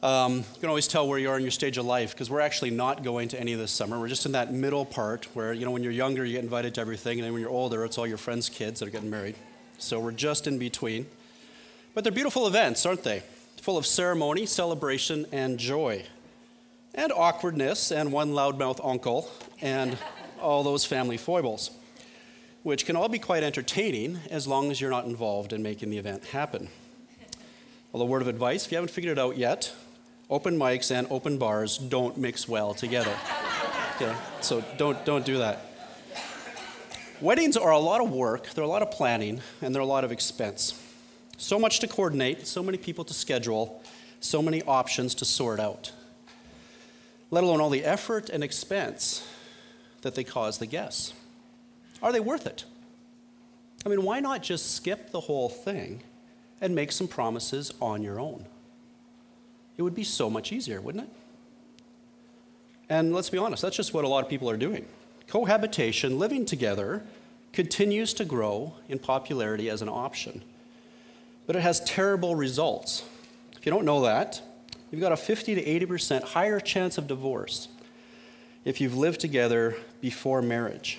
You can always tell where you are in your stage of life because we're actually not going to any this summer. We're just in that middle part where, when you're younger, you get invited to everything, and then when you're older, it's all your friends' kids that are getting married. So we're just in between. But they're beautiful events, aren't they? Full of ceremony, celebration, and joy. And awkwardness, and one loudmouth uncle, and all those family foibles, which can all be quite entertaining as long as you're not involved in making the event happen. Well, a word of advice, if you haven't figured it out yet, open mics and open bars don't mix well together. Okay? So don't do that. Weddings are a lot of work, they're a lot of planning, and they're a lot of expense. So much to coordinate, so many people to schedule, so many options to sort out, let alone all the effort and expense that they cause the guests. Are they worth it? I mean, why not just skip the whole thing and make some promises on your own? It would be so much easier, wouldn't it? And let's be honest, that's just what a lot of people are doing. Cohabitation, living together, continues to grow in popularity as an option. But it has terrible results. If you don't know that, you've got a 50 to 80% higher chance of divorce if you've lived together before marriage.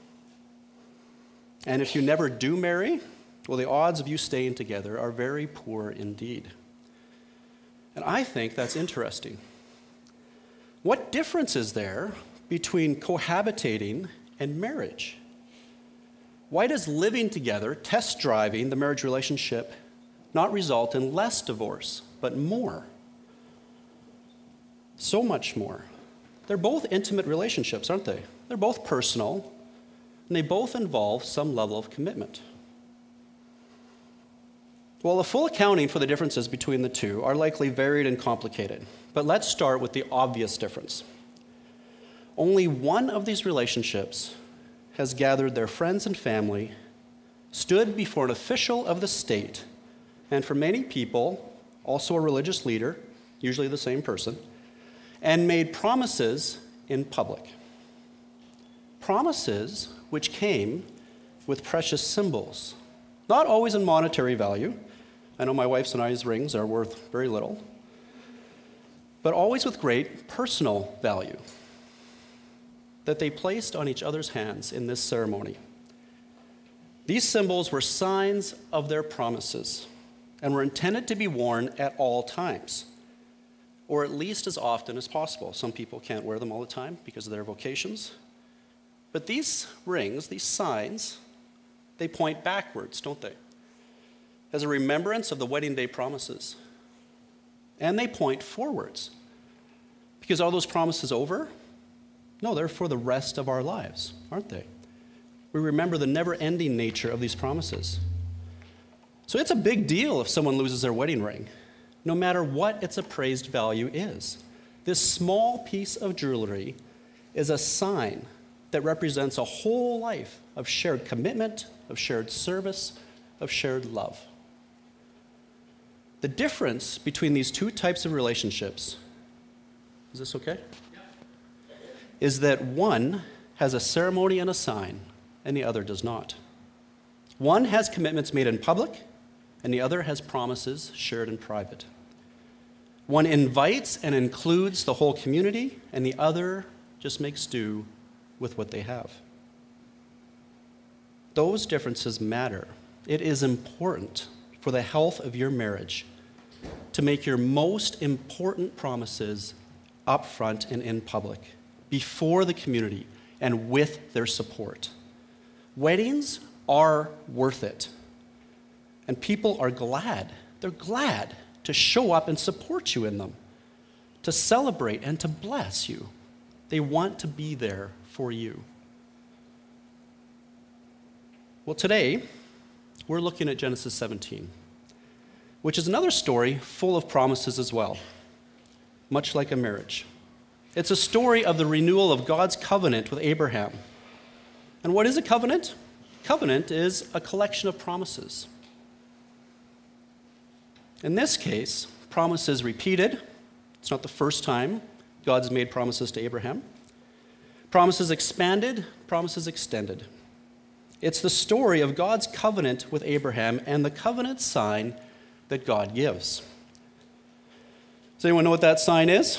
And if you never do marry, well, the odds of you staying together are very poor indeed. And I think that's interesting. What difference is there between cohabitating and marriage? Why does living together, test driving the marriage relationship, not result in less divorce, but more? So much more. They're both intimate relationships, aren't they? They're both personal, and they both involve some level of commitment. Well, the full accounting for the differences between the two are likely varied and complicated, but let's start with the obvious difference. Only one of these relationships has gathered their friends and family, stood before an official of the state, and for many people, also a religious leader, usually the same person, and made promises in public. Promises which came with precious symbols, not always in monetary value. I know my wife's and I's rings are worth very little, but always with great personal value that they placed on each other's hands in this ceremony. These symbols were signs of their promises and were intended to be worn at all times, or at least as often as possible. Some people can't wear them all the time because of their vocations. But these rings, these signs, they point backwards, don't they? As a remembrance of the wedding day promises. And they point forwards. Because are those promises over? No, they're for the rest of our lives, aren't they? We remember the never-ending nature of these promises. So it's a big deal if someone loses their wedding ring, no matter what its appraised value is. This small piece of jewelry is a sign that represents a whole life of shared commitment, of shared service, of shared love. The difference between these two types of relationships, is this okay? Yeah. Is that one has a ceremony and a sign, and the other does not. One has commitments made in public, and the other has promises shared in private. One invites and includes the whole community, and the other just makes do with what they have. Those differences matter. It is important for the health of your marriage to make your most important promises up front and in public, before the community, and with their support. Weddings are worth it. And people are glad, they're glad to show up and support you in them, to celebrate and to bless you. They want to be there for you. Well, today, we're looking at Genesis 17, which is another story full of promises as well, much like a marriage. It's a story of the renewal of God's covenant with Abraham. And what is a covenant? Covenant is a collection of promises. In this case, promises repeated. It's not the first time God's made promises to Abraham. Promises expanded, promises extended. It's the story of God's covenant with Abraham and the covenant sign that God gives. Does anyone know what that sign is?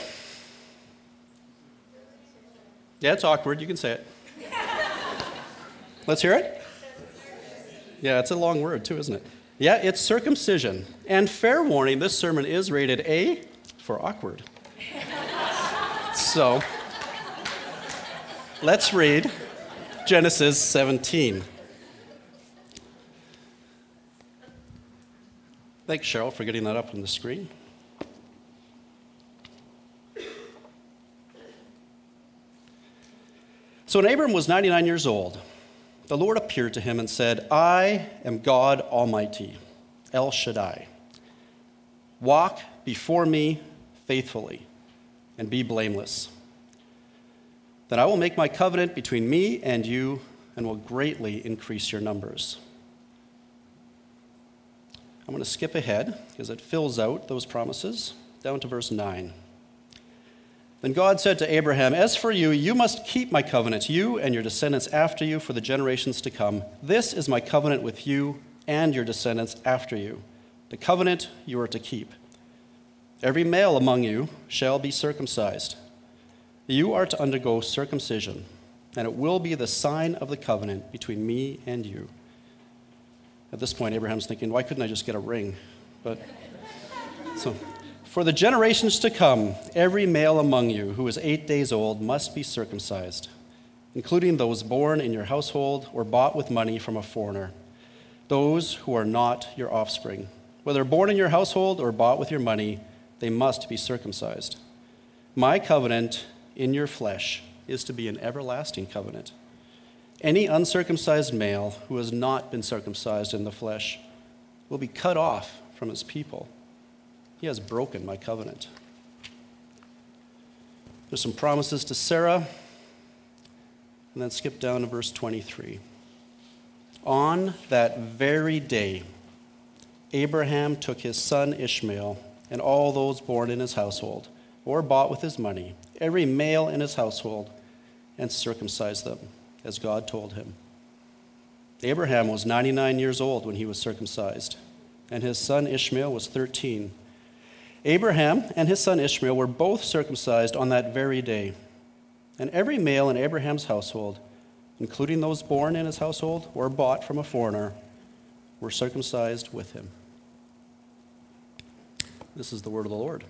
Yeah, it's awkward. You can say it. Let's hear it. Yeah, it's a long word too, isn't it? Yeah, it's circumcision. And fair warning, this sermon is rated A for awkward. So, let's read Genesis 17. Thanks, Cheryl, for getting that up on the screen. So when Abram was 99 years old, the Lord appeared to him and said, I am God Almighty, El Shaddai. Walk before me faithfully and be blameless. Then I will make my covenant between me and you and will greatly increase your numbers. I'm going to skip ahead because it fills out those promises down to verse 9. Then God said to Abraham, as for you, you must keep my covenant, you and your descendants after you for the generations to come. This is my covenant with you and your descendants after you, the covenant you are to keep. Every male among you shall be circumcised. You are to undergo circumcision, and it will be the sign of the covenant between me and you. At this point, Abraham's thinking, why couldn't I just get a ring? For the generations to come, every male among you who is 8 days old must be circumcised, including those born in your household or bought with money from a foreigner, those who are not your offspring. Whether born in your household or bought with your money, they must be circumcised. My covenant in your flesh is to be an everlasting covenant. Any uncircumcised male who has not been circumcised in the flesh will be cut off from his people. He has broken my covenant. There's some promises to Sarah, and then skip down to verse 23. On that very day, Abraham took his son Ishmael and all those born in his household or bought with his money, every male in his household, and circumcised them, as God told him. Abraham was 99 years old when he was circumcised, and his son Ishmael was 13. Abraham and his son Ishmael were both circumcised on that very day, and every male in Abraham's household, including those born in his household or bought from a foreigner, were circumcised with him. This is the word of the Lord.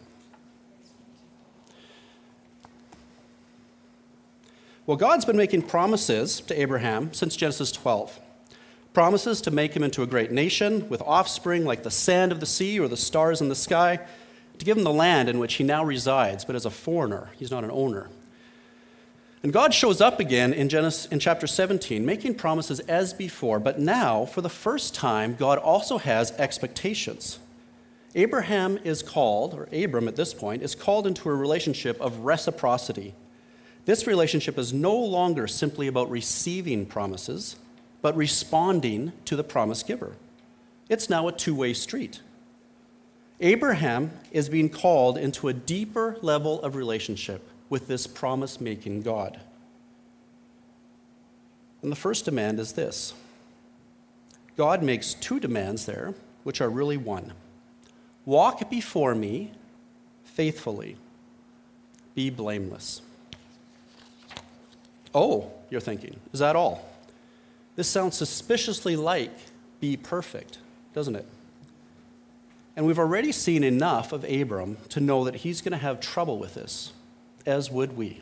Well, God's been making promises to Abraham since Genesis 12. Promises to make him into a great nation with offspring like the sand of the sea or the stars in the sky, to give him the land in which he now resides, but as a foreigner. He's not an owner. And God shows up again in chapter 17, making promises as before, but now, for the first time, God also has expectations. Abram at this point, is called into a relationship of reciprocity. This relationship is no longer simply about receiving promises, but responding to the promise giver. It's now a two-way street. Abraham is being called into a deeper level of relationship with this promise-making God. And the first demand is this. God makes two demands there, which are really one. Walk before me faithfully. Be blameless. Oh, you're thinking, is that all? This sounds suspiciously like be perfect, doesn't it? And we've already seen enough of Abram to know that he's going to have trouble with this, as would we.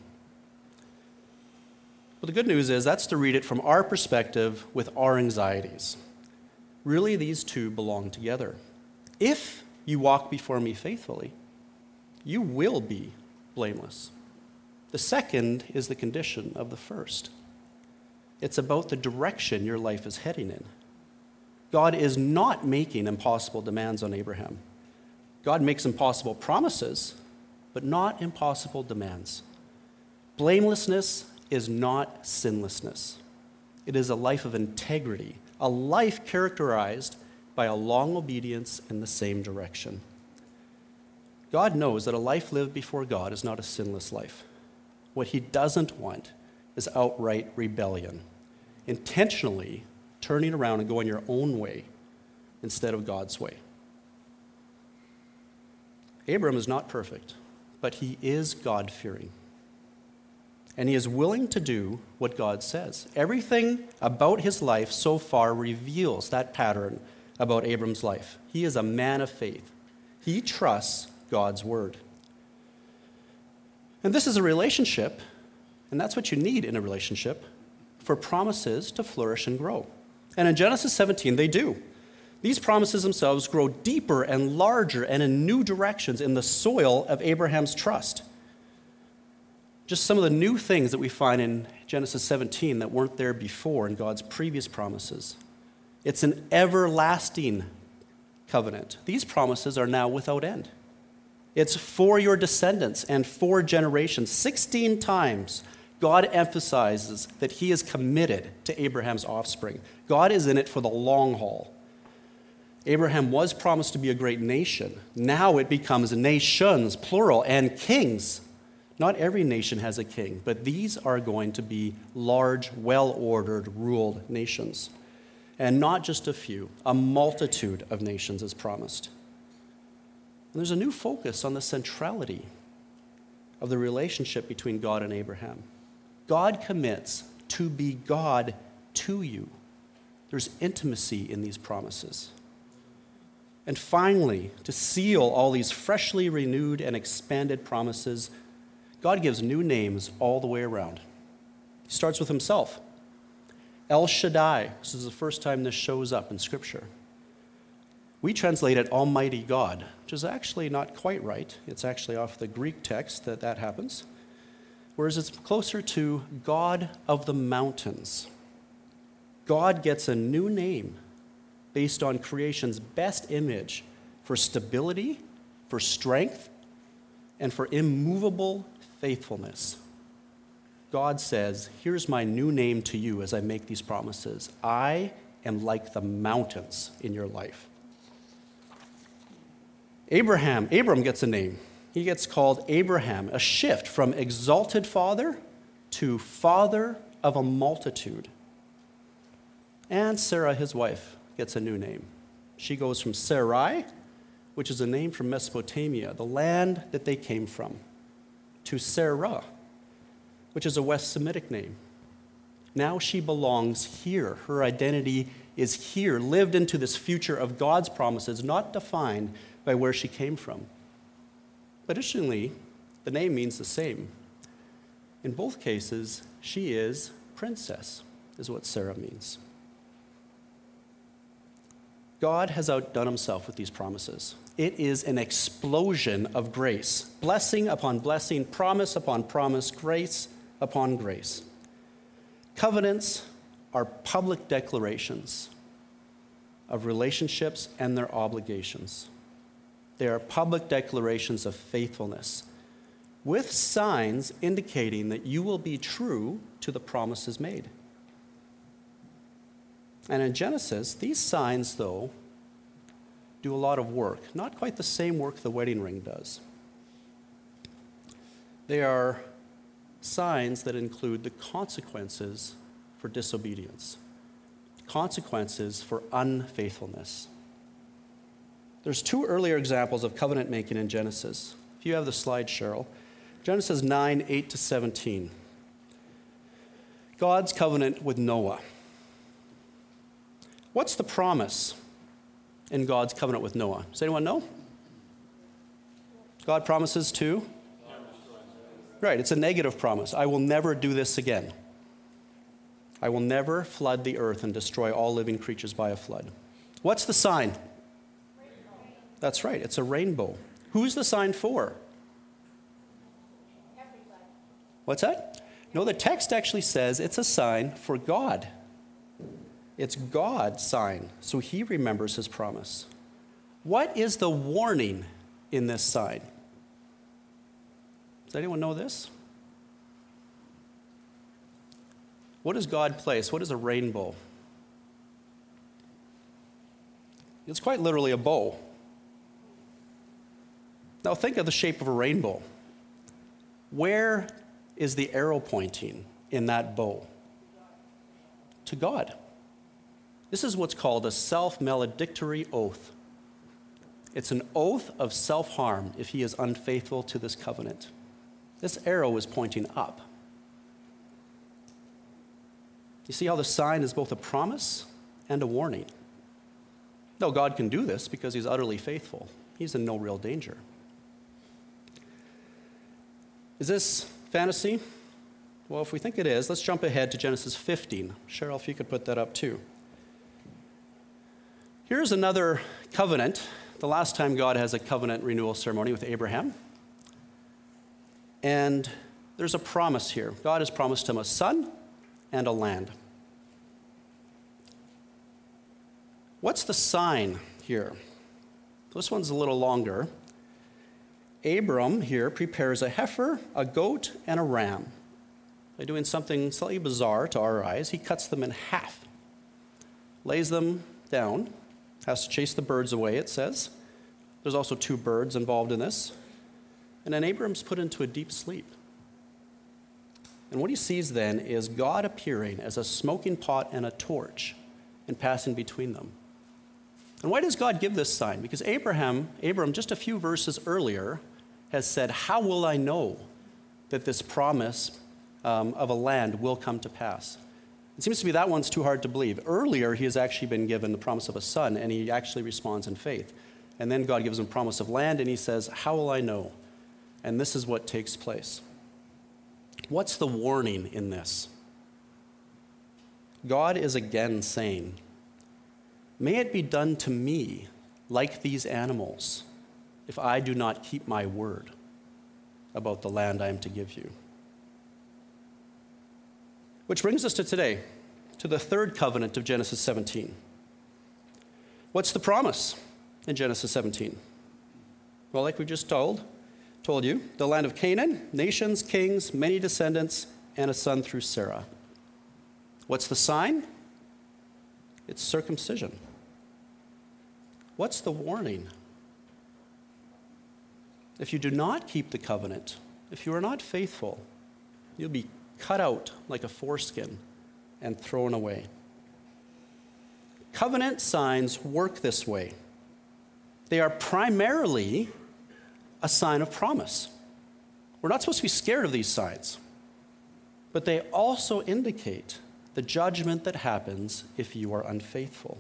But the good news is that's to read it from our perspective with our anxieties. Really, these two belong together. If you walk before me faithfully, you will be blameless. The second is the condition of the first. It's about the direction your life is heading in. God is not making impossible demands on Abraham. God makes impossible promises, but not impossible demands. Blamelessness is not sinlessness. It is a life of integrity, a life characterized by a long obedience in the same direction. God knows that a life lived before God is not a sinless life. What he doesn't want is outright rebellion, intentionally turning around and going your own way instead of God's way. Abram is not perfect, but he is God-fearing. And he is willing to do what God says. Everything about his life so far reveals that pattern about Abram's life. He is a man of faith. He trusts God's word. And this is a relationship, and that's what you need in a relationship, for promises to flourish and grow. And in Genesis 17, they do. These promises themselves grow deeper and larger and in new directions in the soil of Abraham's trust. Just some of the new things that we find in Genesis 17 that weren't there before in God's previous promises. It's an everlasting covenant. These promises are now without end. It's for your descendants and for generations. 16 times, God emphasizes that he is committed to Abraham's offspring. God is in it for the long haul. Abraham was promised to be a great nation. Now it becomes nations, plural, and kings. Not every nation has a king, but these are going to be large, well-ordered, ruled nations. And not just a few, a multitude of nations is promised. And there's a new focus on the centrality of the relationship between God and Abraham. God commits to be God to you. There's intimacy in these promises. And finally, to seal all these freshly renewed and expanded promises, God gives new names all the way around. He starts with himself. El Shaddai. This is the first time this shows up in Scripture. We translate it Almighty God, which is actually not quite right. It's actually off the Greek text that happens. Whereas it's closer to God of the mountains. God gets a new name based on creation's best image for stability, for strength, and for immovable faithfulness. God says, here's my new name to you as I make these promises. I am like the mountains in your life. Abram gets a name. He gets called Abraham, a shift from exalted father to father of a multitude. And Sarah, his wife, gets a new name. She goes from Sarai, which is a name from Mesopotamia, the land that they came from, to Sarah, which is a West Semitic name. Now she belongs here. Her identity is here, lived into this future of God's promises, not defined by where she came from. But interestingly, the name means the same. In both cases, she is princess, is what Sarah means. God has outdone himself with these promises. It is an explosion of grace, blessing upon blessing, promise upon promise, grace upon grace. Covenants are public declarations of relationships and their obligations. They are public declarations of faithfulness, with signs indicating that you will be true to the promises made. And in Genesis, these signs, though, do a lot of work. Not quite the same work the wedding ring does. They are signs that include the consequences for disobedience, consequences for unfaithfulness. There's two earlier examples of covenant making in Genesis. If you have the slide, Cheryl. Genesis 9, 8 to 17. God's covenant with Noah. What's the promise in God's covenant with Noah? Does anyone know? God promises to? Right, it's a negative promise. I will never do this again. I will never flood the earth and destroy all living creatures by a flood. What's the sign? Rainbow. That's right, it's a rainbow. Who's the sign for? Everybody. What's that? No, the text actually says it's a sign for God. It's God's sign, so he remembers his promise. What is the warning in this sign? Does anyone know this? What does God place? What is a rainbow? It's quite literally a bow. Now think of the shape of a rainbow. Where is the arrow pointing in that bow? To God. This is what's called a self-maledictory oath. It's an oath of self-harm if he is unfaithful to this covenant. This arrow is pointing up. You see how the sign is both a promise and a warning. No, God can do this because he's utterly faithful. He's in no real danger. Is this fantasy? Well, if we think it is, let's jump ahead to Genesis 15. Cheryl, if you could put that up too. Here's another covenant, the last time God has a covenant renewal ceremony with Abraham. And there's a promise here. God has promised him a son and a land. What's the sign here? This one's a little longer. Abram here prepares a heifer, a goat, and a ram. By doing something slightly bizarre to our eyes, he cuts them in half, lays them down, has to chase the birds away, it says. There's also 2 birds involved in this. And then Abram's put into a deep sleep. And what he sees then is God appearing as a smoking pot and a torch and passing between them. And why does God give this sign? Because Abram, just a few verses earlier, has said, how will I know that this promise of a land will come to pass? It seems to me that one's too hard to believe. Earlier, he has actually been given the promise of a son, and he actually responds in faith. And then God gives him promise of land, and he says, how will I know? And this is what takes place. What's the warning in this? God is again saying, may it be done to me like these animals if I do not keep my word about the land I am to give you. Which brings us to today, to the third covenant of Genesis 17. What's the promise in Genesis 17? Well, like we just told you, the land of Canaan, nations, kings, many descendants, and a son through Sarah. What's the sign? It's circumcision. What's the warning? If you do not keep the covenant, if you are not faithful, you'll be cut out like a foreskin and thrown away. Covenant signs work this way. They are primarily a sign of promise. We're not supposed to be scared of these signs, but they also indicate the judgment that happens if you are unfaithful.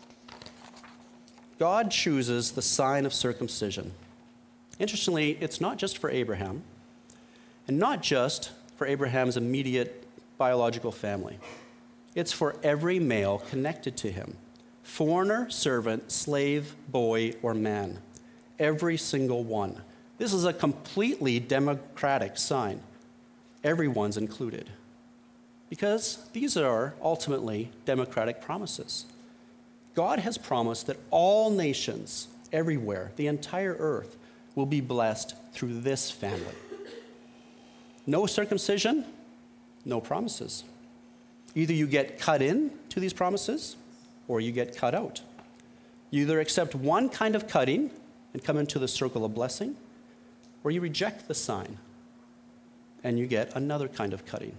God chooses the sign of circumcision. Interestingly, it's not just for Abraham, and not just for Abraham's immediate biological family. It's for every male connected to him, foreigner, servant, slave, boy, or man, every single one. This is a completely democratic sign. Everyone's included. Because these are ultimately democratic promises. God has promised that all nations everywhere, the entire earth, will be blessed through this family. No circumcision, no promises. Either you get cut in to these promises or you get cut out. You either accept one kind of cutting and come into the circle of blessing, or you reject the sign and you get another kind of cutting.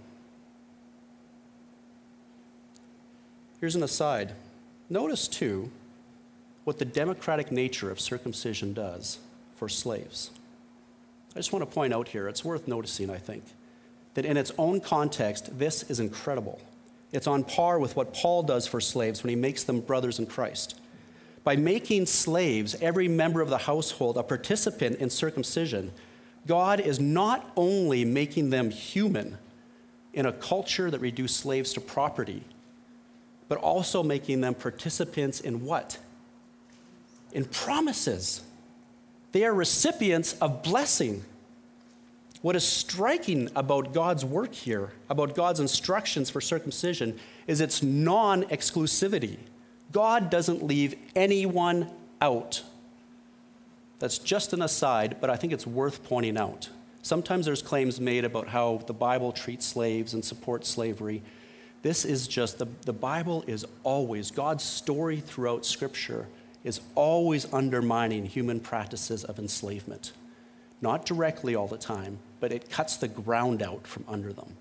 Here's an aside. Notice, too, what the democratic nature of circumcision does for slaves. I just want to point out here, it's worth noticing, I think, that in its own context, this is incredible. It's on par with what Paul does for slaves when he makes them brothers in Christ. By making slaves, every member of the household, a participant in circumcision, God is not only making them human in a culture that reduced slaves to property, but also making them participants in what? In promises. They are recipients of blessing. What is striking about God's work here, about God's instructions for circumcision, is its non-exclusivity. God doesn't leave anyone out. That's just an aside, but I think it's worth pointing out. Sometimes there's claims made about how the Bible treats slaves and supports slavery. This is just, the Bible is always, God's story throughout Scripture is always undermining human practices of enslavement. Not directly all the time, but it cuts the ground out from under them.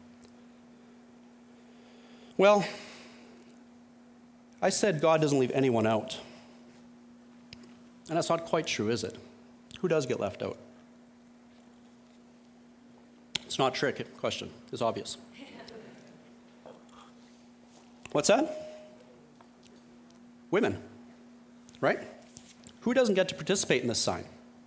Well, I said God doesn't leave anyone out. And that's not quite true, is it? Who does get left out? It's not a trick question. It's obvious. What's that? Women, right? Who doesn't get to participate in this sign?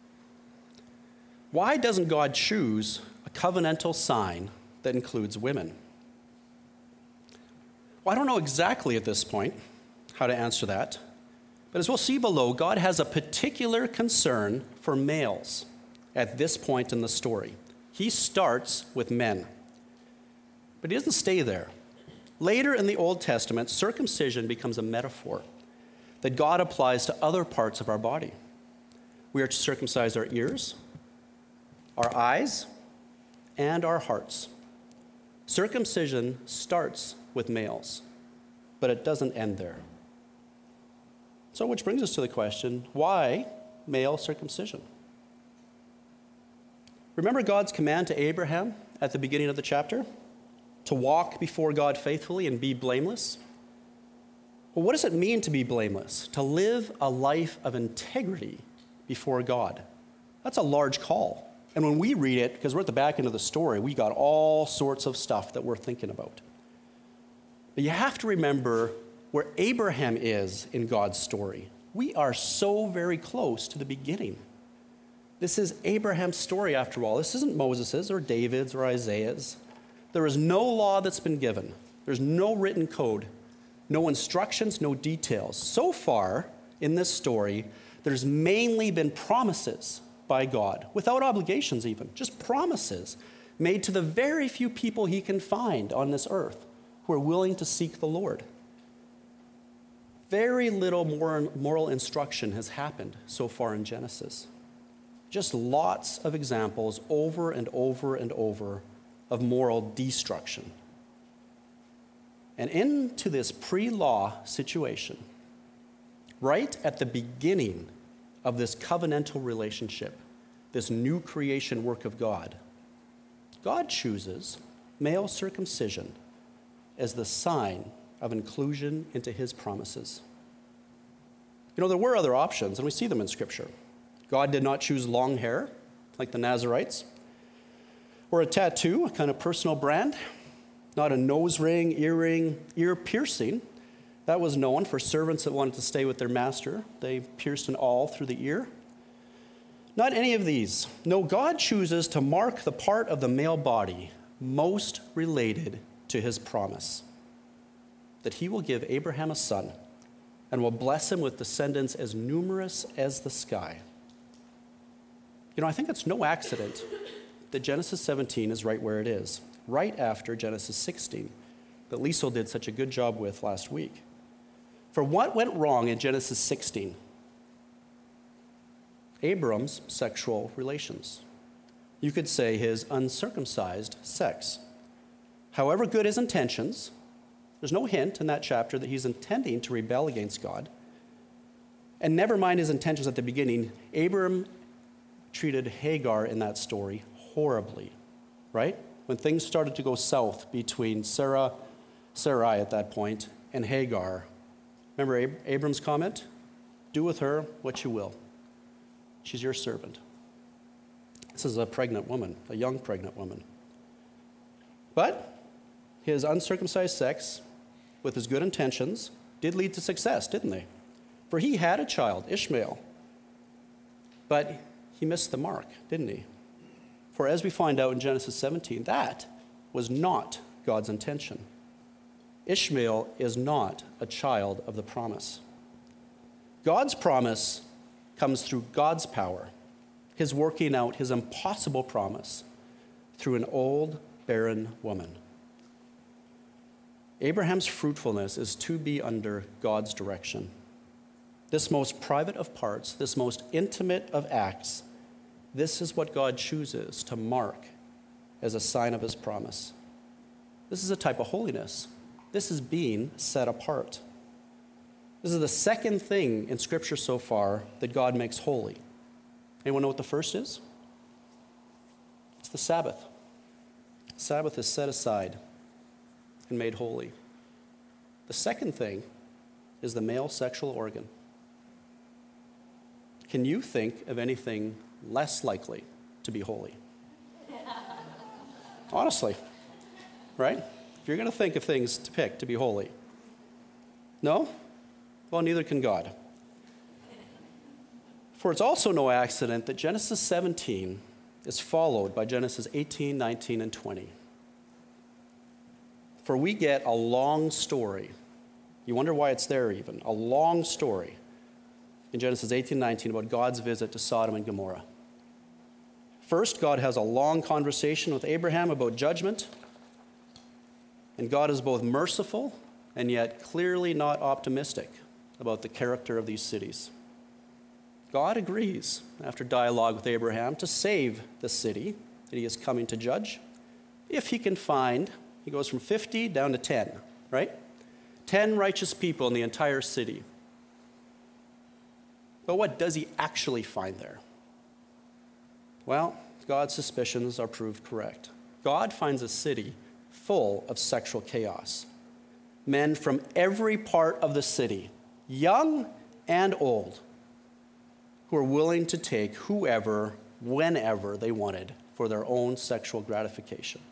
Why doesn't God choose a covenantal sign that includes women? Well, I don't know exactly at this point how to answer that, but as we'll see below, God has a particular concern for males at this point in the story. He starts with men, but he doesn't stay there. Later in the Old Testament, circumcision becomes a metaphor that God applies to other parts of our body. We are to circumcise our ears, our eyes, and our hearts. Circumcision starts with males, but it doesn't end there. So, which brings us to the question, why male circumcision? Remember God's command to Abraham at the beginning of the chapter? To walk before God faithfully and be blameless? Well, what does it mean to be blameless? To live a life of integrity before God. That's a large call. And when we read it, because we're at the back end of the story, we got all sorts of stuff that we're thinking about. But you have to remember where Abraham is in God's story. We are so very close to the beginning. This is Abraham's story after all. This isn't Moses's or David's or Isaiah's. There is no law that's been given. There's no written code, no instructions, no details. So far in this story, there's mainly been promises by God, without obligations even, just promises made to the very few people he can find on this earth who are willing to seek the Lord. Very little moral instruction has happened so far in Genesis. Just lots of examples over and over and over of moral destruction. And into this pre-law situation, right at the beginning of this covenantal relationship, this new creation work of God, God chooses male circumcision as the sign of inclusion into his promises. You know, there were other options, and we see them in Scripture. God did not choose long hair, like the Nazarites, or a tattoo, a kind of personal brand, not a nose ring, earring, ear piercing. That was known for servants that wanted to stay with their master. They pierced an awl through the ear. Not any of these. No, God chooses to mark the part of the male body most related to his promise, that he will give Abraham a son and will bless him with descendants as numerous as the sky. You know, I think it's no accident that Genesis 17 is right where it is, right after Genesis 16, that Liesel did such a good job with last week. For what went wrong in Genesis 16? Abram's sexual relations. You could say his uncircumcised sex. However good his intentions, there's no hint in that chapter that he's intending to rebel against God. And never mind his intentions at the beginning, Abram treated Hagar in that story horribly, right? When things started to go south between Sarai at that point and Hagar, remember Abram's comment? Do with her what you will. She's your servant. This is a pregnant woman, a young pregnant woman. But his uncircumcised sex, with his good intentions, did lead to success, didn't they? For he had a child, Ishmael. But he missed the mark, didn't he? For as we find out in Genesis 17, that was not God's intention. Ishmael is not a child of the promise. God's promise comes through God's power, his working out his impossible promise through an old, barren woman. Abraham's fruitfulness is to be under God's direction. This most private of parts, this most intimate of acts, this is what God chooses to mark as a sign of his promise. This is a type of holiness. This is being set apart. This is the second thing in Scripture so far that God makes holy. Anyone know what the first is? It's the Sabbath. Sabbath is set aside and made holy. The second thing is the male sexual organ. Can you think of anything less likely to be holy? Honestly, right? If you're going to think of things to pick to be holy. No? Well, neither can God. For it's also no accident that Genesis 17 is followed by Genesis 18, 19, and 20. For we get a long story. You wonder why it's there even. A long story in Genesis 18, 19 about God's visit to Sodom and Gomorrah. First, God has a long conversation with Abraham about judgment. And God is both merciful and yet clearly not optimistic about the character of these cities. God agrees, after dialogue with Abraham, to save the city that he is coming to judge, if he can find, he goes from 50 down to 10, right? 10 righteous people in the entire city. But what does he actually find there? Well, God's suspicions are proved correct. God finds a city full of sexual chaos. Men from every part of the city, young and old, who are willing to take whoever, whenever they wanted for their own sexual gratification.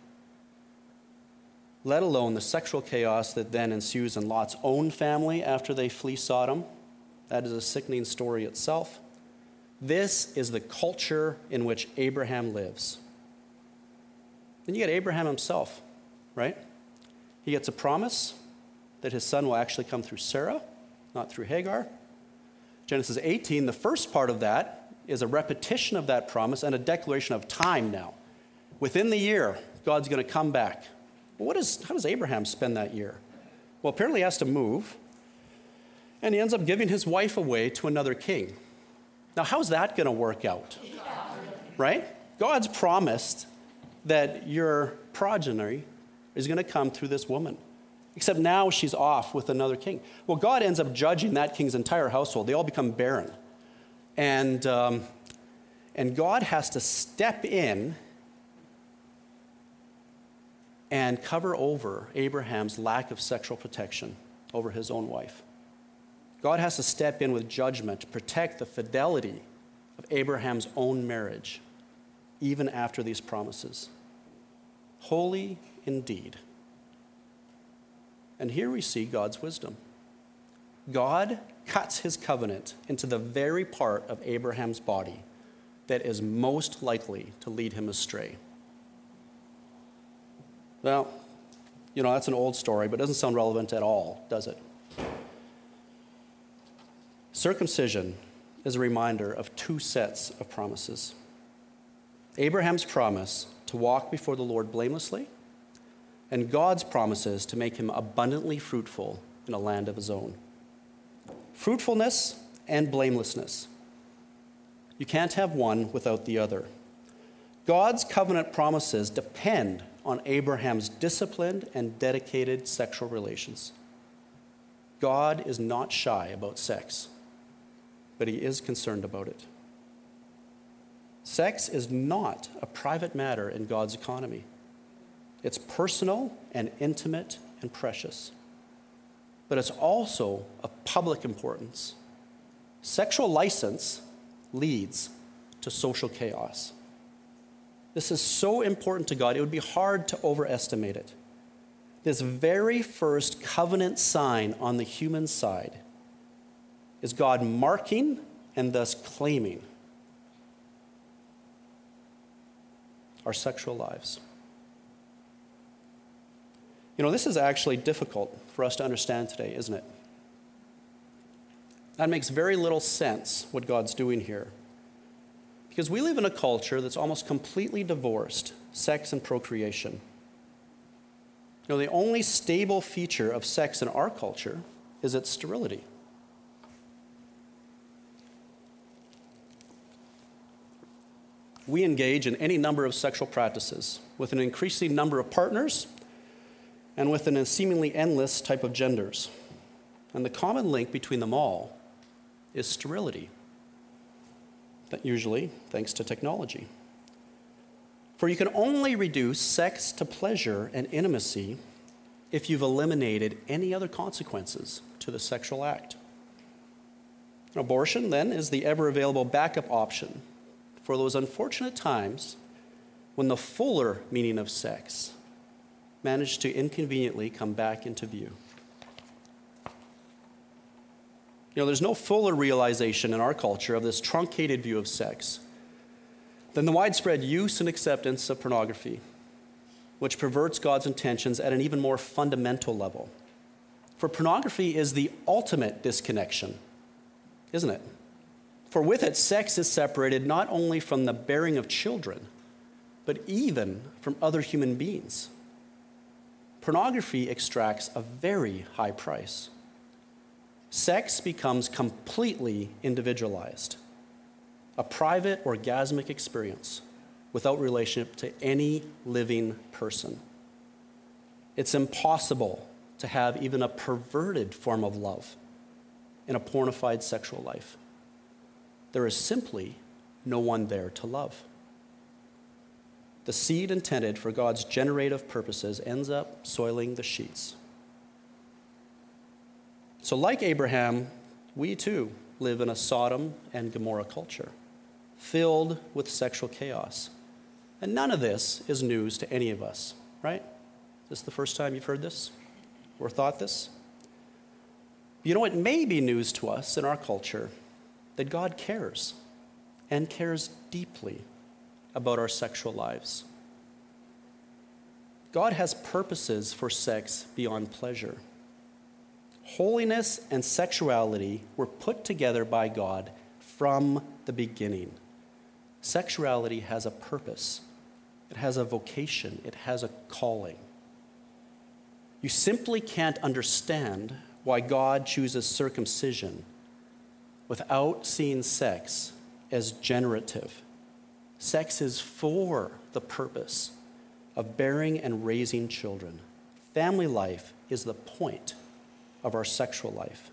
Let alone the sexual chaos that then ensues in Lot's own family after they flee Sodom. That is a sickening story itself. This is the culture in which Abraham lives. Then you get Abraham himself, right? He gets a promise that his son will actually come through Sarah, not through Hagar. Genesis 18, the first part of that is a repetition of that promise and a declaration of time now. Within the year, God's going to come back. Well, how does Abraham spend that year? Well, apparently he has to move, and he ends up giving his wife away to another king. Now, how's that going to work out? Right? God's promised that your progeny is going to come through this woman. Except now she's off with another king. Well, God ends up judging that king's entire household. They all become barren. And God has to step in and cover over Abraham's lack of sexual protection over his own wife. God has to step in with judgment to protect the fidelity of Abraham's own marriage, even after these promises. Holy indeed. And here we see God's wisdom. God cuts his covenant into the very part of Abraham's body that is most likely to lead him astray. Well, that's an old story, but it doesn't sound relevant at all, does it? Circumcision is a reminder of two sets of promises. Abraham's promise to walk before the Lord blamelessly, and God's promises to make him abundantly fruitful in a land of his own. Fruitfulness and blamelessness. You can't have one without the other. God's covenant promises depend on Abraham's disciplined and dedicated sexual relations. God is not shy about sex, but he is concerned about it. Sex is not a private matter in God's economy. It's personal and intimate and precious. But it's also of public importance. Sexual license leads to social chaos. This is so important to God, it would be hard to overestimate it. This very first covenant sign on the human side is God marking and thus claiming our sexual lives. This is actually difficult for us to understand today, isn't it? That makes very little sense, what God's doing here. Because we live in a culture that's almost completely divorced sex and procreation. The only stable feature of sex in our culture is its sterility. We engage in any number of sexual practices with an increasing number of partners and with a seemingly endless type of genders. And the common link between them all is sterility, that usually thanks to technology. For you can only reduce sex to pleasure and intimacy if you've eliminated any other consequences to the sexual act. Abortion, then, is the ever-available backup option for those unfortunate times when the fuller meaning of sex managed to inconveniently come back into view. There's no fuller realization in our culture of this truncated view of sex than the widespread use and acceptance of pornography, which perverts God's intentions at an even more fundamental level. For pornography is the ultimate disconnection, isn't it? For with it, sex is separated not only from the bearing of children, but even from other human beings. Pornography extracts a very high price. Sex becomes completely individualized, a private orgasmic experience without relationship to any living person. It's impossible to have even a perverted form of love in a pornified sexual life. There is simply no one there to love. The seed intended for God's generative purposes ends up soiling the sheets. So like Abraham, we too live in a Sodom and Gomorrah culture, filled with sexual chaos. And none of this is news to any of us, right? Is this the first time you've heard this or thought this? It may be news to us in our culture that God cares and cares deeply about our sexual lives. God has purposes for sex beyond pleasure. Holiness and sexuality were put together by God from the beginning. Sexuality has a purpose. It has a vocation. It has a calling. You simply can't understand why God chooses circumcision without seeing sex as generative. Sex is for the purpose of bearing and raising children. Family life is the point of our sexual life.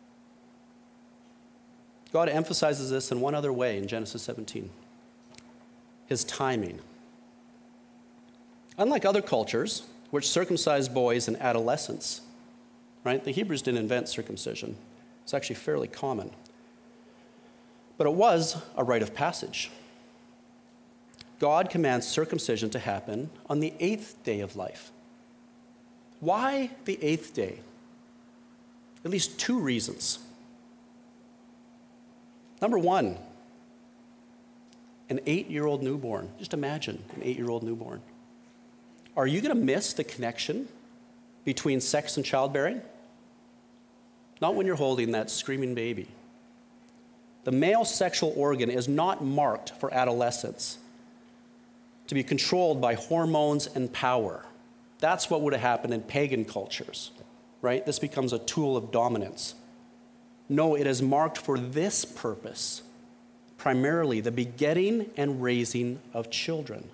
God emphasizes this in one other way in Genesis 17. His timing. Unlike other cultures, which circumcised boys in adolescence, right? The Hebrews didn't invent circumcision. It's actually fairly common. But it was a rite of passage. God commands circumcision to happen on the 8th day of life. Why the 8th day? At least two reasons. Number one, an 8-year-old newborn. Just imagine an 8-year-old newborn. Are you going to miss the connection between sex and childbearing? Not when you're holding that screaming baby. The male sexual organ is not marked for adolescence to be controlled by hormones and power. That's what would have happened in pagan cultures, right? This becomes a tool of dominance. No, it is marked for this purpose, primarily the begetting and raising of children.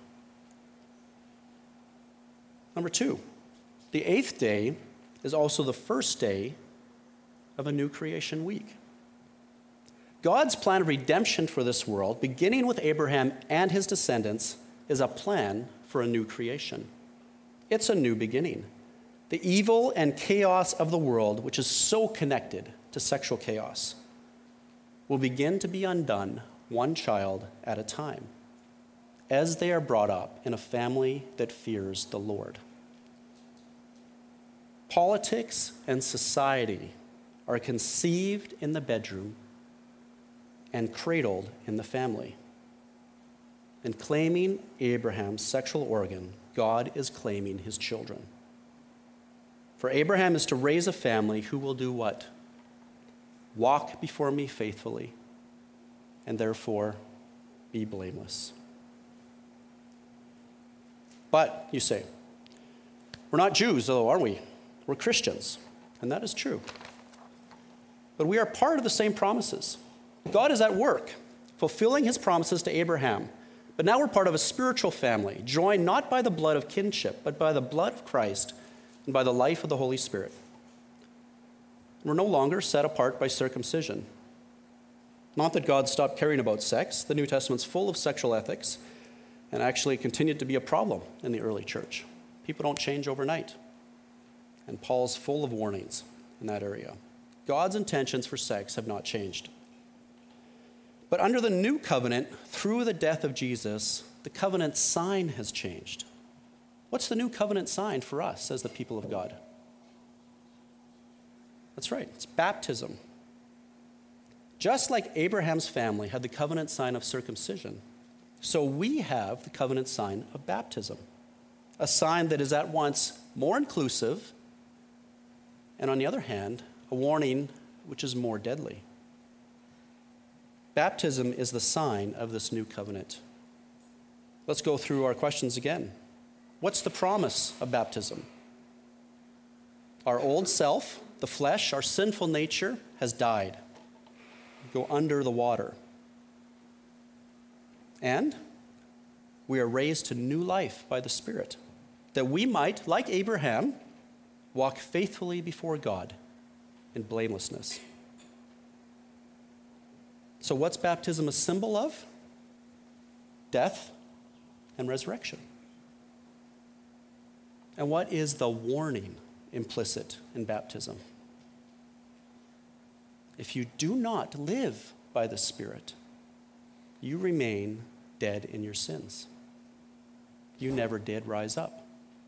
Number two, the 8th day is also the first day of a new creation week. God's plan of redemption for this world, beginning with Abraham and his descendants, is a plan for a new creation. It's a new beginning. The evil and chaos of the world, which is so connected to sexual chaos, will begin to be undone one child at a time, as they are brought up in a family that fears the Lord. Politics and society are conceived in the bedroom and cradled in the family. In claiming Abraham's sexual organ, God is claiming his children. For Abraham is to raise a family who will do what? Walk before me faithfully, and therefore be blameless. But, you say, we're not Jews, though, are we? We're Christians, and that is true. But we are part of the same promises. God is at work, fulfilling his promises to Abraham. But now we're part of a spiritual family, joined not by the blood of kinship, but by the blood of Christ and by the life of the Holy Spirit. We're no longer set apart by circumcision. Not that God stopped caring about sex. The New Testament's full of sexual ethics, and actually continued to be a problem in the early church. People don't change overnight. And Paul's full of warnings in that area. God's intentions for sex have not changed. But under the new covenant, through the death of Jesus, the covenant sign has changed. What's the new covenant sign for us as the people of God? That's right, it's baptism. Just like Abraham's family had the covenant sign of circumcision, so we have the covenant sign of baptism, a sign that is at once more inclusive and, on the other hand, a warning which is more deadly. Baptism is the sign of this new covenant. Let's go through our questions again. What's the promise of baptism? Our old self, the flesh, our sinful nature has died. Go under the water. And we are raised to new life by the Spirit, that we might, like Abraham, walk faithfully before God in blamelessness. So what's baptism a symbol of? Death and resurrection. And what is the warning implicit in baptism? If you do not live by the Spirit, you remain dead in your sins. You never did rise up.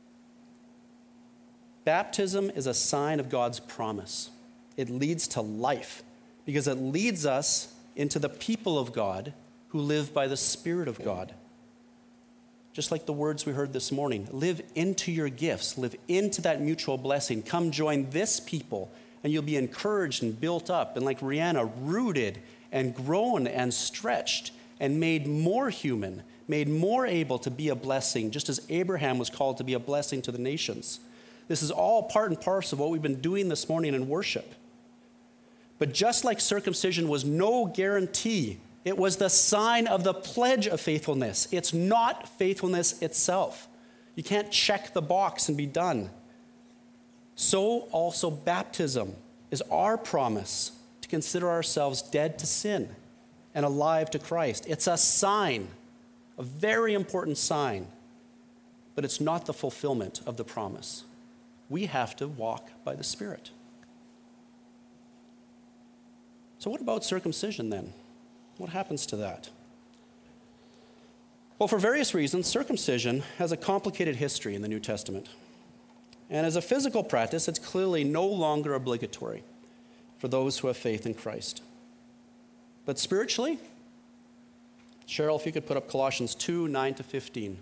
Baptism is a sign of God's promise. It leads to life because it leads us into the people of God who live by the Spirit of God. Just like the words we heard this morning, live into your gifts, live into that mutual blessing. Come join this people, and you'll be encouraged and built up, and like Rihanna, rooted and grown and stretched and made more human, made more able to be a blessing, just as Abraham was called to be a blessing to the nations. This is all part and parcel of what we've been doing this morning in worship. But just like circumcision was no guarantee, it was the sign of the pledge of faithfulness. It's not faithfulness itself. You can't check the box and be done. So also baptism is our promise to consider ourselves dead to sin and alive to Christ. It's a sign, a very important sign, but it's not the fulfillment of the promise. We have to walk by the Spirit. So what about circumcision then? What happens to that? Well, for various reasons, circumcision has a complicated history in the New Testament. And as a physical practice, it's clearly no longer obligatory for those who have faith in Christ. But spiritually, Cheryl, if you could put up Colossians 2, 9-15.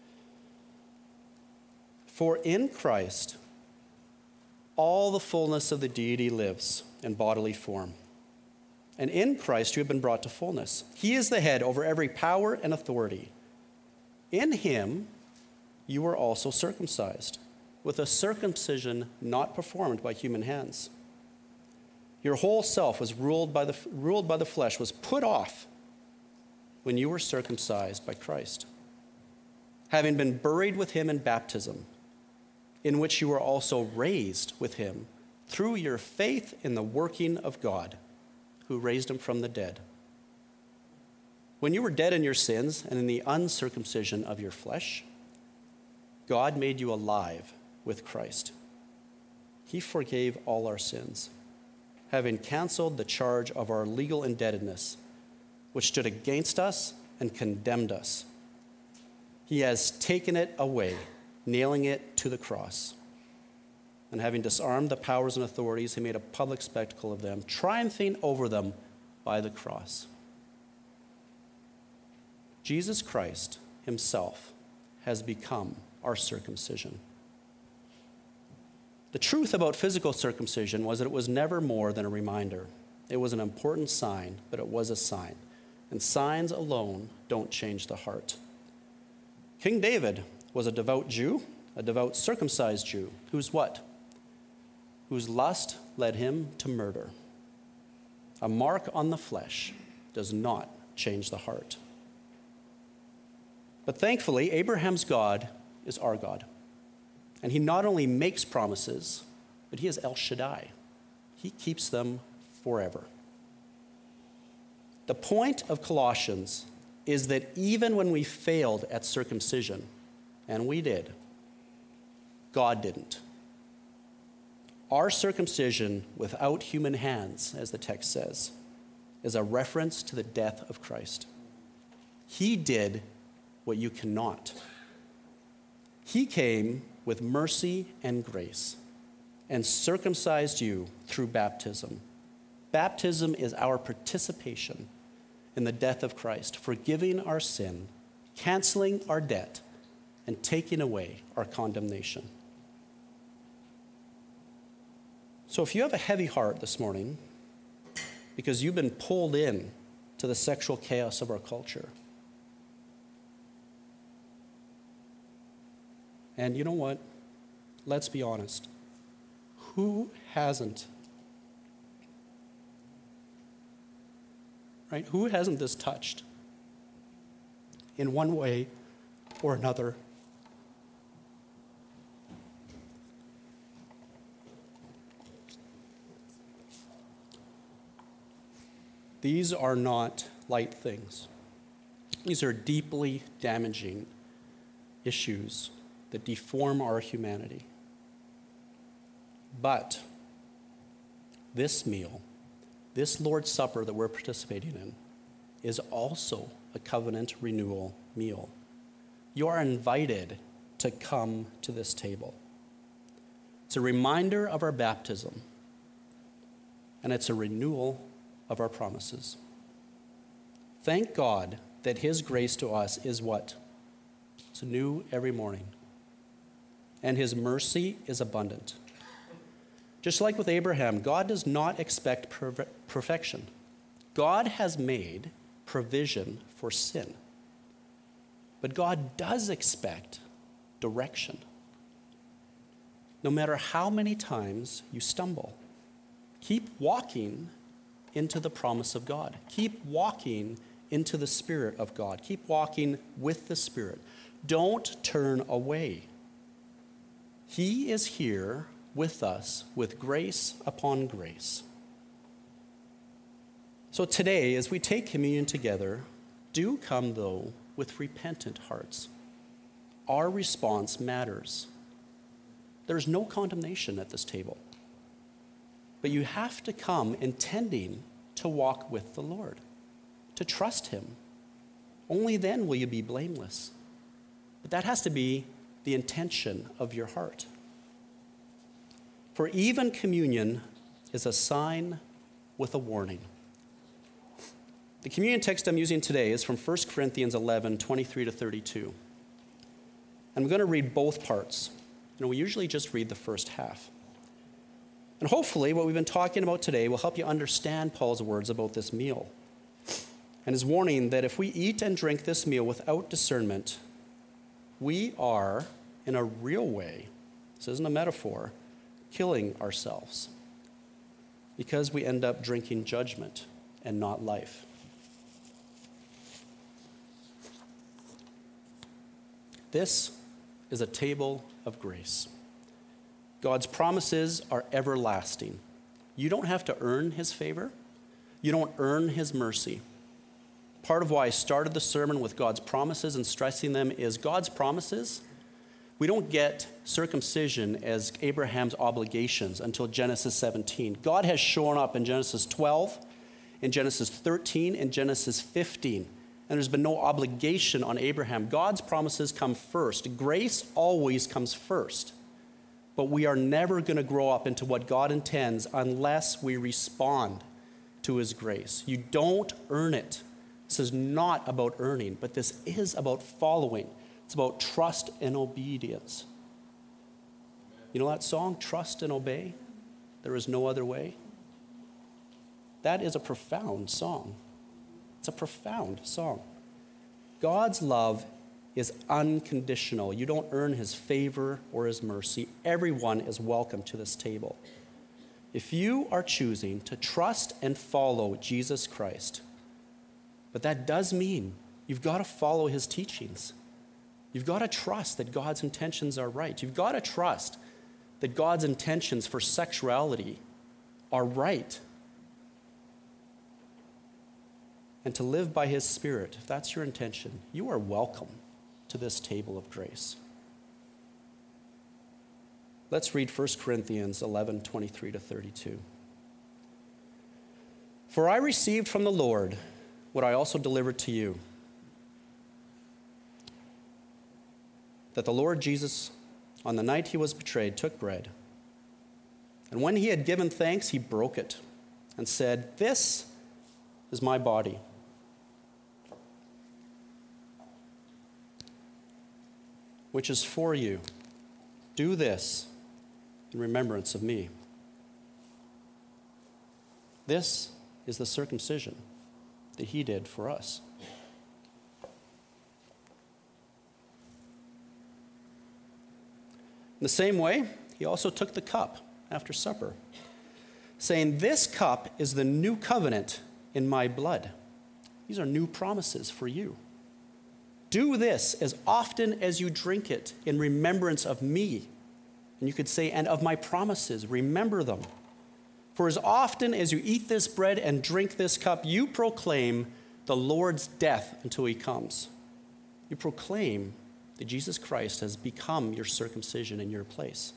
For in Christ, all the fullness of the deity lives in bodily form. And in Christ you have been brought to fullness. He is the head over every power and authority. In him you were also circumcised, with a circumcision not performed by human hands. Your whole self was ruled by the flesh, was put off when you were circumcised by Christ, having been buried with him in baptism, in which you were also raised with him through your faith in the working of God, who raised him from the dead. When you were dead in your sins and in the uncircumcision of your flesh, God made you alive with Christ. He forgave all our sins, having canceled the charge of our legal indebtedness, which stood against us and condemned us. He has taken it away, nailing it to the cross. And having disarmed the powers and authorities, he made a public spectacle of them, triumphing over them by the cross. Jesus Christ himself has become our circumcision. The truth about physical circumcision was that it was never more than a reminder. It was an important sign, but it was a sign. And signs alone don't change the heart. King David was a devout Jew, a devout circumcised Jew, who's what? Whose lust led him to murder. A mark on the flesh does not change the heart. But thankfully, Abraham's God is our God. And he not only makes promises, but he is El Shaddai. He keeps them forever. The point of Colossians is that even when we failed at circumcision, and we did, God didn't. Our circumcision without human hands, as the text says, is a reference to the death of Christ. He did what you cannot. He came with mercy and grace and circumcised you through baptism. Baptism is our participation in the death of Christ, forgiving our sin, canceling our debt, and taking away our condemnation. So if you have a heavy heart this morning because you've been pulled in to the sexual chaos of our culture, and you know what? Let's be honest. Who hasn't? Right? Who hasn't this touched in one way or another? These are not light things. These are deeply damaging issues that deform our humanity. But this meal, this Lord's Supper that we're participating in, is also a covenant renewal meal. You are invited to come to this table. It's a reminder of our baptism, and it's a renewal of our promises. Thank God that His grace to us is what? It's new every morning. And His mercy is abundant. Just like with Abraham, God does not expect perfection. God has made provision for sin. But God does expect direction. No matter how many times you stumble, keep walking into the promise of God. Keep walking into the Spirit of God. Keep walking with the Spirit. Don't turn away. He is here with us with grace upon grace. So today, as we take communion together, do come, though, with repentant hearts. Our response matters. There's no condemnation at this table. But you have to come intending to walk with the Lord, to trust Him. Only then will you be blameless. But that has to be the intention of your heart. For even communion is a sign with a warning. The communion text I'm using today is from 1 Corinthians 11, 23 to 32. I'm going to read both parts. We usually just read the first half. And hopefully what we've been talking about today will help you understand Paul's words about this meal and his warning that if we eat and drink this meal without discernment, we are, in a real way, this isn't a metaphor, killing ourselves because we end up drinking judgment and not life. This is a table of grace. God's promises are everlasting. You don't have to earn His favor. You don't earn His mercy. Part of why I started the sermon with God's promises and stressing them is God's promises. We don't get circumcision as Abraham's obligations until Genesis 17. God has shown up in Genesis 12, in Genesis 13, and Genesis 15. And there's been no obligation on Abraham. God's promises come first. Grace always comes first. But we are never going to grow up into what God intends unless we respond to His grace. You don't earn it. This is not about earning, but this is about following. It's about trust and obedience. You know that song, Trust and Obey? There is no other way. That is a profound song. It's a profound song. God's love is unconditional. You don't earn His favor or His mercy. Everyone is welcome to this table. If you are choosing to trust and follow Jesus Christ, but that does mean you've got to follow His teachings. You've got to trust that God's intentions are right. You've got to trust that God's intentions for sexuality are right. And to live by His Spirit, if that's your intention, you are welcome to this table of grace. Let's read 1 Corinthians 11, 23 to 32. For I received from the Lord what I also delivered to you, that the Lord Jesus, on the night he was betrayed, took bread. And when he had given thanks, he broke it and said, "This is my body, which is for you. Do this in remembrance of me." This is the circumcision that he did for us. In the same way, he also took the cup after supper, saying, "This cup is the new covenant in my blood." These are new promises for you. "Do this as often as you drink it in remembrance of me." And you could say, "And of my promises, remember them. For as often as you eat this bread and drink this cup, you proclaim the Lord's death until he comes." You proclaim that Jesus Christ has become your circumcision in your place.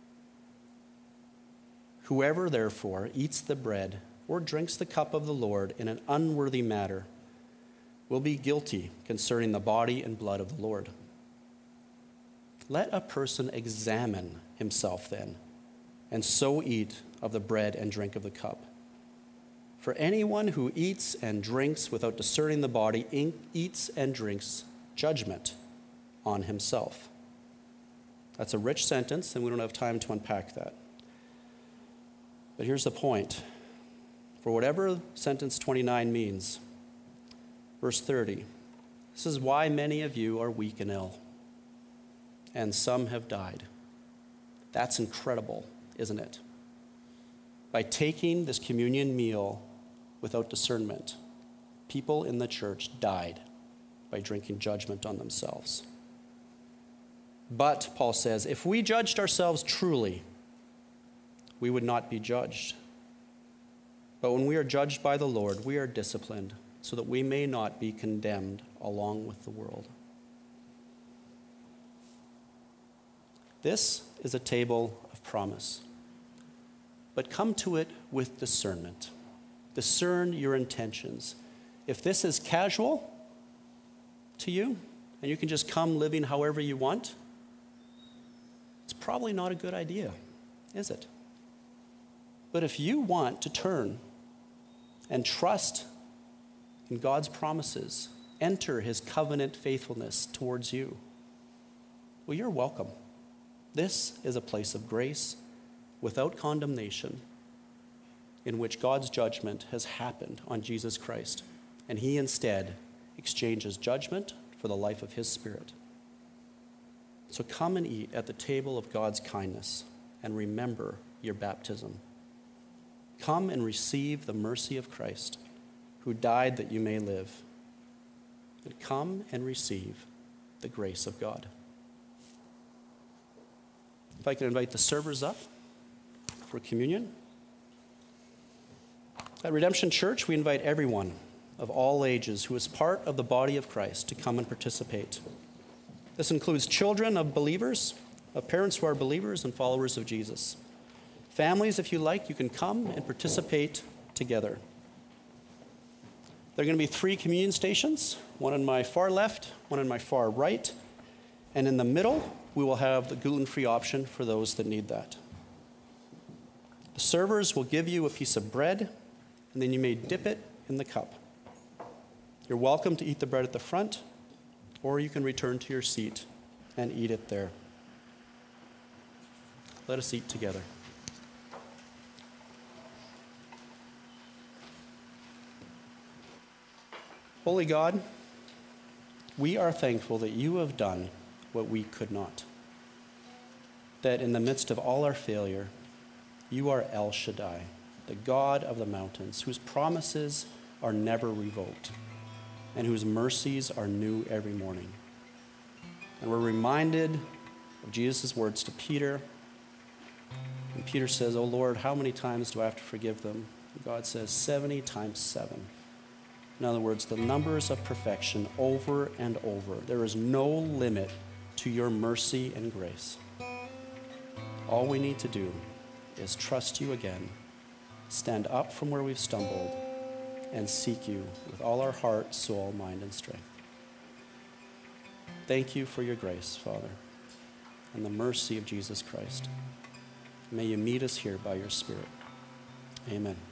"Whoever, therefore, eats the bread or drinks the cup of the Lord in an unworthy manner will be guilty concerning the body and blood of the Lord. Let a person examine himself then, and so eat of the bread and drink of the cup. For anyone who eats and drinks without discerning the body eats and drinks judgment on himself." That's a rich sentence, and we don't have time to unpack that. But here's the point. For whatever sentence 29 means, verse 30, this is why many of you are weak and ill, and some have died. That's incredible, isn't it? By taking this communion meal without discernment, people in the church died by drinking judgment on themselves. But, Paul says, if we judged ourselves truly, we would not be judged. But when we are judged by the Lord, we are disciplined so that we may not be condemned along with the world. This is a table of promise. But come to it with discernment. Discern your intentions. If this is casual to you, and you can just come living however you want, it's probably not a good idea, is it? But if you want to turn and trust in God's promises, enter his covenant faithfulness towards you, well, you're welcome. This is a place of grace without condemnation, in which God's judgment has happened on Jesus Christ, and he instead exchanges judgment for the life of his Spirit. So come and eat at the table of God's kindness and remember your baptism. Come and receive the mercy of Christ, who died that you may live. And come and receive the grace of God. If I could invite the servers up for communion. At Redemption Church, we invite everyone of all ages who is part of the body of Christ to come and participate. This includes children of believers, of parents who are believers and followers of Jesus. Families, if you like, you can come and participate together. There are going to be 3 communion stations, one on my far left, one on my far right, and in the middle, we will have the gluten-free option for those that need that. The servers will give you a piece of bread, and then you may dip it in the cup. You're welcome to eat the bread at the front, or you can return to your seat and eat it there. Let us eat together. Holy God, we are thankful that you have done what we could not. That in the midst of all our failure, you are El Shaddai, the God of the mountains, whose promises are never revoked and whose mercies are new every morning. And we're reminded of Jesus' words to Peter. And Peter says, "Oh Lord, how many times do I have to forgive them?" And God says, 70 times 7. In other words, the numbers of perfection over and over. There is no limit to your mercy and grace. All we need to do is trust you again, stand up from where we've stumbled, and seek you with all our heart, soul, mind, and strength. Thank you for your grace, Father, and the mercy of Jesus Christ. May you meet us here by your Spirit. Amen.